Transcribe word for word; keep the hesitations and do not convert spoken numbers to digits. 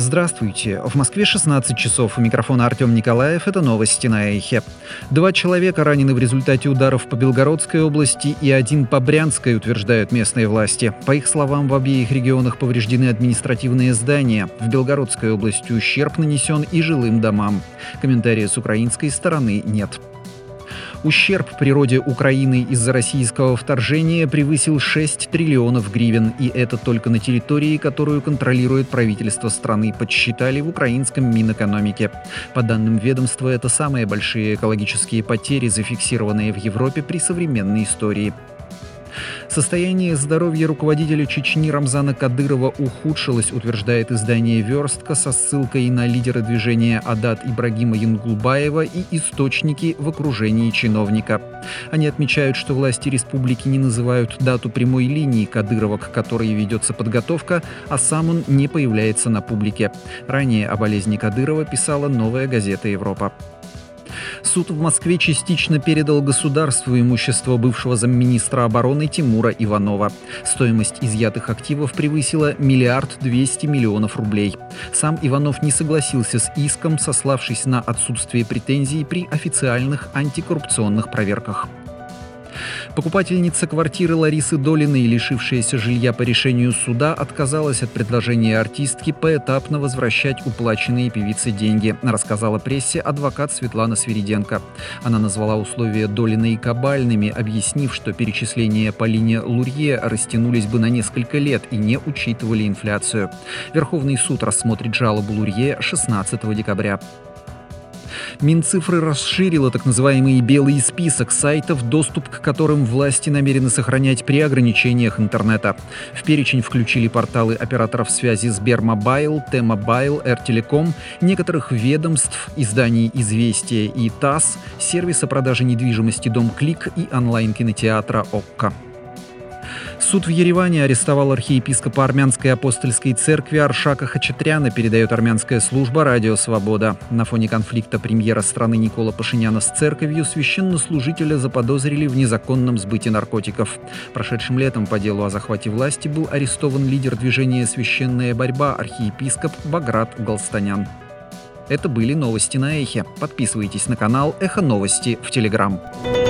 Здравствуйте. В Москве шестнадцать часов. У микрофона Артем Николаев. Это новости на Эхе. Два человека ранены в результате ударов по Белгородской области и один по Брянской, утверждают местные власти. По их словам, в обеих регионах повреждены административные здания. В Белгородской области ущерб нанесен и жилым домам. Комментария с украинской стороны нет. Ущерб природе Украины из-за российского вторжения превысил шесть триллионов гривен, и это только на территории, которую контролирует правительство страны, подсчитали в украинском Минэкономике. По данным ведомства, это самые большие экологические потери, зафиксированные в Европе при современной истории. Состояние здоровья руководителя Чечни Рамзана Кадырова ухудшилось, утверждает издание «Верстка» со ссылкой на лидера движения Адат Ибрагима Янгулбаева и источники в окружении чиновника. Они отмечают, что власти республики не называют дату прямой линии Кадырова, к которой ведется подготовка, а сам он не появляется на публике. Ранее о болезни Кадырова писала «Новая газета Европа». Суд в Москве частично передал государству имущество бывшего замминистра обороны Тимура Иванова. Стоимость изъятых активов превысила миллиард двести миллионов рублей. Сам Иванов не согласился с иском, сославшись на отсутствие претензий при официальных антикоррупционных проверках. Покупательница квартиры Ларисы Долиной, лишившаяся жилья по решению суда, отказалась от предложения артистки поэтапно возвращать уплаченные певице деньги, рассказала прессе адвокат Светлана Свириденко. Она назвала условия Долиной кабальными, объяснив, что перечисления по линии Лурье растянулись бы на несколько лет и не учитывали инфляцию. Верховный суд рассмотрит жалобу Лурье шестнадцатого декабря. Минцифры расширила так называемый «белый список» сайтов, доступ к которым власти намерены сохранять при ограничениях интернета. В перечень включили порталы операторов связи Сбермобайл, Т-Мобайл, Эр-Телеком, некоторых ведомств, изданий «Известия» и ТАСС, сервиса продажи недвижимости «Дом Клик» и онлайн-кинотеатра «Окко». Суд в Ереване арестовал архиепископа Армянской апостольской церкви Аршака Хачатряна, передает армянская служба «Радио Свобода». На фоне конфликта премьера страны Никола Пашиняна с церковью священнослужителя заподозрили в незаконном сбыте наркотиков. Прошедшим летом по делу о захвате власти был арестован лидер движения «Священная борьба» архиепископ Баграт Галстанян. Это были новости на Эхе. Подписывайтесь на канал «Эхо Новости» в Телеграм.